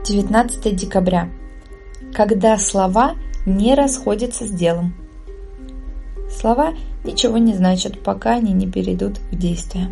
19 декабря. Когда слова не расходятся с делом. Слова ничего не значат, пока они не перейдут в действие.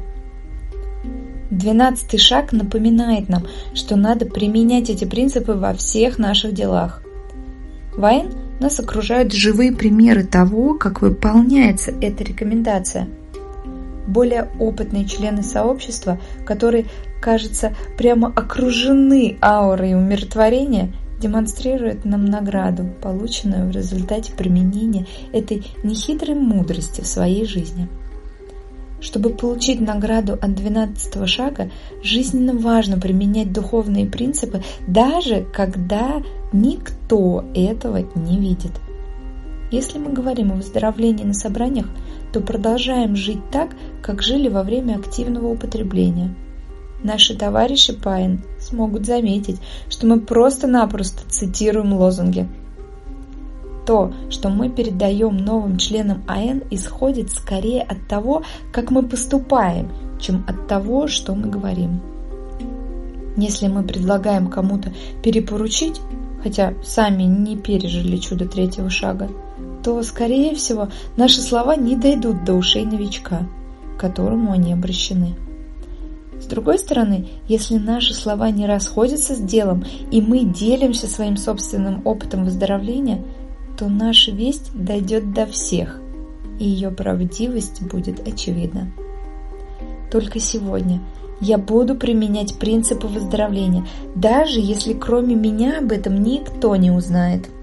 12-й шаг напоминает нам, что надо применять эти принципы во всех наших делах. В АЭН нас окружают живые примеры того, как выполняется эта рекомендация. Более опытные члены сообщества, которые, кажется, прямо окружены аурой умиротворения, демонстрируют нам награду, полученную в результате применения этой нехитрой мудрости в своей жизни. Чтобы получить награду от 12-го шага, жизненно важно применять духовные принципы, даже когда никто этого не видит. Если мы говорим о выздоровлении на собраниях, то продолжаем жить так, как жили во время активного употребления. Наши товарищи по АЭН смогут заметить, что мы просто-напросто цитируем лозунги. То, что мы передаем новым членам АЭН, исходит скорее от того, как мы поступаем, чем от того, что мы говорим. Если мы предлагаем кому-то перепоручить, хотя сами не пережили чудо 3-го шага, то, скорее всего, наши слова не дойдут до ушей новичка, к которому они обращены. С другой стороны, если наши слова не расходятся с делом, и мы делимся своим собственным опытом выздоровления, то наша весть дойдет до всех, и ее правдивость будет очевидна. Только сегодня я буду применять принципы выздоровления, даже если кроме меня об этом никто не узнает.